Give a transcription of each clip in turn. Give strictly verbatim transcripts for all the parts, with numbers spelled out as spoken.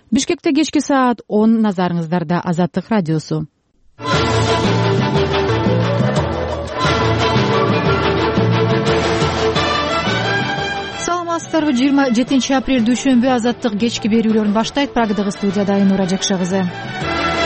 Бишкекте кечки саат он, назарыңыздарда Азаттык радиосу. Саламатсыздарбы? жыйырма жетинчи апрель дүйшөмбү Азаттык кечки берүүлөрүн баштайт. Прагдагы студияда Айнура Жакшы кызы.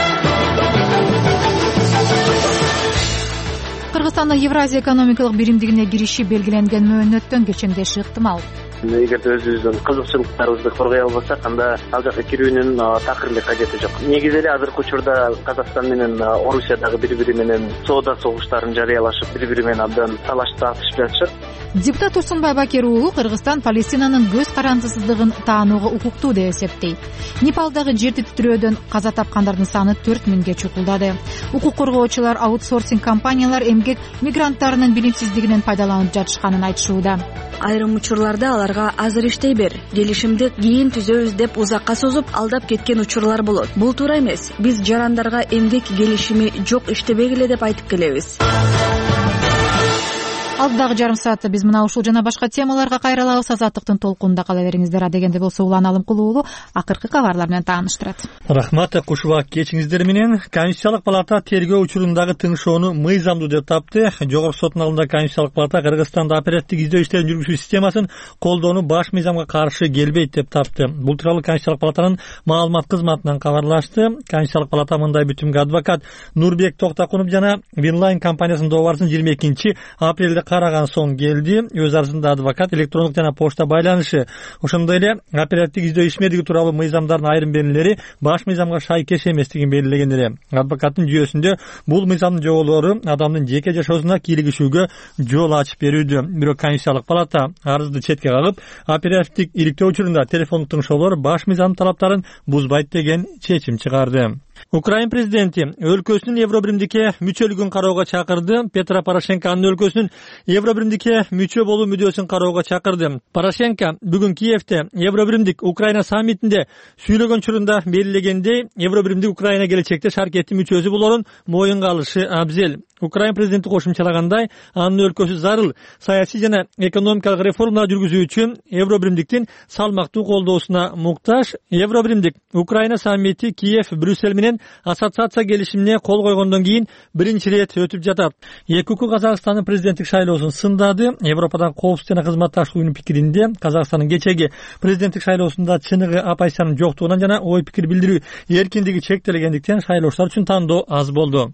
Кыргызстандын Евразия экономикалык биримдигине кириши белгиленген мөөнөттөн кечеңдеши ыктымал. Эгерде өзүбүздүн кызыкчылыктарыбызды коргой албасак, анда ал жака кирүүнүн такыр эле кажети жок. Негизи эле азыркы учурда Казакстан менен Орусия дагы бири-бири менен соода согуштарын жарыялашып, бири-бири менен абдан талашып жатышат. Депутат Турсунбай Бакир уулу Кыргызстан Палестинанын көз карандысыздыгын таанууга укуктуу деп эсептейт. Непалдагы жер титирөөдөн каза тапкандардын саны төрт миңге чукулдады. Укук коргоочулар аутсорсинг компаниялар эмгек мигранттарынын билимсиздигинен пайдаланып жатышканын айтышууда. Айрым учурларда аларга азыр иштей бер, келишимди кийин түзөбүз деп узакка созуп алдап кеткен учурлар болот. Бул туура эмес. Биз жарандарга эмгек келишими жок иштебегиле деп айтып келебиз. Алдагы жарым саатта биз мына ушул жана башка темаларга кайрылабыз. Азаттыктын толкунунда кала бериңиздер. Адегенде болсо Улан Алымкулуу акыркы кабарлар менен тааныштырат. Рахмат, кушуба кечиңиздер менен. Конституциялык палата тергөө учурундагы тыңшоону мыйзамдуу деп тапты. Жогорку соттун алдында Конституциялык палата Кыргызстанда оперативдик издөө иштерин жүргүзүү системасын колдоону баш мыйзамга каршы келбейт деп тапты. Бул тууралуу Конституциялык палатанын маалымат кызматынан кабарлашты. Конституциялык палата мындай бүтүмгө адвокат Нурбек Токтакунов жана Винлайн компаниясынын долбаасын жыйырма экинчи апрелде караган соң келди. Өз арызында адвокат электрондук жана почта байланышы, ошондой эле оперативдик издөө ишмердиги тууралуу мыйзамдардын айрым белгилери баш мыйзамга шайкеш эместигин белгилеген эле. Адвокаттын жүйөсүндө бул мыйзамдын жоболору адамдын жеке жашоосуна кийлигишүүгө жол ачып берүүдө. Бирок Конституциялык палата арызды четке кагып, оперативдик иликтөө учурунда телефондук тыңшоолор баш мыйзамдын талаптарын бузбайт деген чечим чыгарды. Украин президенти өлкөсүнүн Евробиримдикке мүчөлүгүн кароого чакырды. Петро Порошенко анын өлкөсүнүн Евробиримдикке мүчө болуу мүдөөсүн кароого чакырды. Порошенко бүгүн Киевте Евробиримдик Украина саммитинде сүйлөгөн учурунда белгилегендей, Евробиримдик Украина келечекте шаркеттин мүчөсү болорун моюнга алышы абзел. Украин президенти кошумчалагандай, анын өлкөсү зарыл саясий жана экономикалык реформалар жүргүзүү үчүн Евробиримдиктин салмактуу колдоосуна муктаж. Евробиримдик Украина саммити Киев, Брюссель менен ассоциация келишимине кол койгондон кийин биринчи ирет өтүп жатат. Экүкү Казакстандын президенттик шайлоосун сындады. Европадан коопсуздук жана кызматташтык пикиринде Казакстандын кечеги президенттик шайлоосунда чыныгы оппозициянын жоктугунан жана ой пикир билдирүү эркиндиги чектелгендиктен шайлоочулар үчүн тандоо аз болду.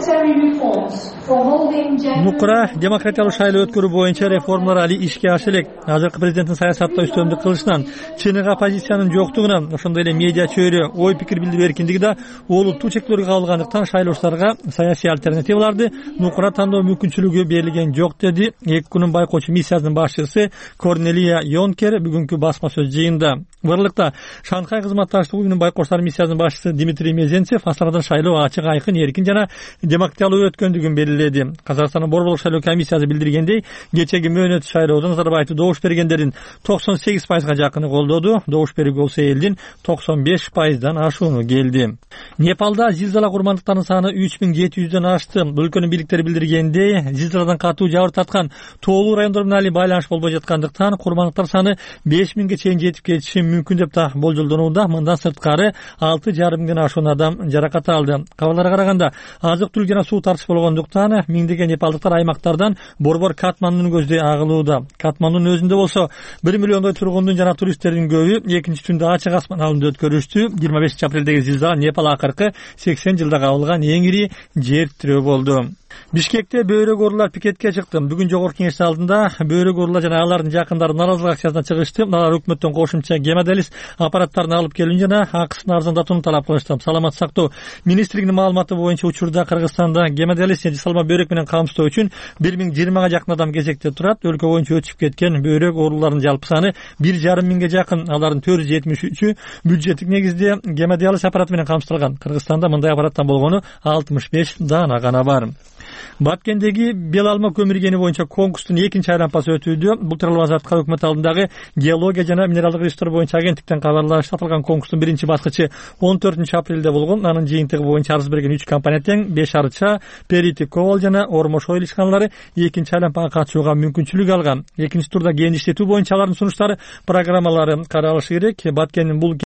Нукура демократиялык шайлоо өткөрүү боюнча реформалар али ишке аша элек. Азыркы президенттин саясатта үстөмдүк кылышынан, чыныгы оппозициянын жоктугунан, ошондой эле медиа чөйрө, ой пикир билдирүү эркиндиги да олуттуу чектөөлөргө кабылгандыктан шайлоочуларга саясий альтернативаларды нукура тандоо мүмкүнчүлүгү берилген жок, деди эки күнүн байкоочу миссиясынын башчысы Корнелия Йонкер бүгүнкү басма сөз жыйында. Бырлыкта Шанхай кызматташтык уюмунун байкоштар миссиясынын башчысы Дмитрий Мезенцев Астанадан шайлоо ачык, айкын, эркин жана демократиялуу өткөндүгүн белгиледи. Казакстандын борборлук шайлоо комиссиясы билдиргендей, кечеги мөөнөт шайлоодо Назарбаевди добуш бергендердин токсон сегиз пайызга жакыны колдоду. Добуш берүүгө болсо элдин токсон беш пайыздан ашууну келди. Непалда зилзала курмандыктарынын саны үч миң жети жүздөн ашты. Өлкөнүн бийликтери билдиргендей, зилзаладан катуу жабыр таткан тоолуу райондор менен али байланыш болбой жаткандыктан курмандыктар саны беш миңге чейин жетип кетиши мүмкүн деп та болжолдонууда. Мындан сырткары алты жарым миңден ашуун адам жаракат алды. Кабарларга караганда, азык-түлүк жана суу тартыш болгондуктан миңдеген непалдыктар аймактардан борбор Катмандуну көздөй агылууда. Катмандунун өзүндө болсо бир миллиондой тургундун жана туристтердин көбү экинчи түндө ачык асман алында өткөрүштү. жыйырма бешинчи апрелдеги зилзала Непал акыркы сексен жылда кабылган эң ири жер тирөө болду. Бишкекте бөйрөк оорулар пикетке чыкты. Бүгүн жогорку кеңештин алдында бөйрөк оорулар жана алардын жакындары нааразылык акциясына чыгышты. Алар өкмөттөн кошумча гемодиализ аппараттарын алып келүүнү жана акысын арзандатууну талап кылышты. Саламат сактоо министрлигинин маалыматы боюнча учурда Кыргызстанда гемодиализ жасалма бөйрөк менен камсыздоо үчүн бир миң жыйырмага жакын адам кезекте турат. Өлкө боюнча өтүшүп кеткен бөйрөк ооруларынын жалпы саны бир жарым миңге жакын. Алардын төрт жүз жетимиш үчү бюджеттик негизде гемодиализ аппараты менен камсыздалган. Кыргызстанда мындай аппараттан болгону алтымыш беш даана гана бар. Баткендеги бел алма көмүргени боюнча конкурстун экинчи айлампасы өтүүдө. Бул тууралуу Азаттыкка өкмөт алдындагы геология жана минералдык ресурстар боюнча агенттиктен кабарлашты. Аталган конкурстун биринчи баскычы он төртүнчү апрелде болгон. Анын жыйынтыгы боюнча арыз берген үч компания тең беш арча, Перити Ковал жана Ормош ойл ишканалары экинчи айлампага катышууга мүмкүнчүлүк алган. Экинчи турда кээин иштетүү боюнча алардын сунуштары, программалары каралышы керек. Баткендин бул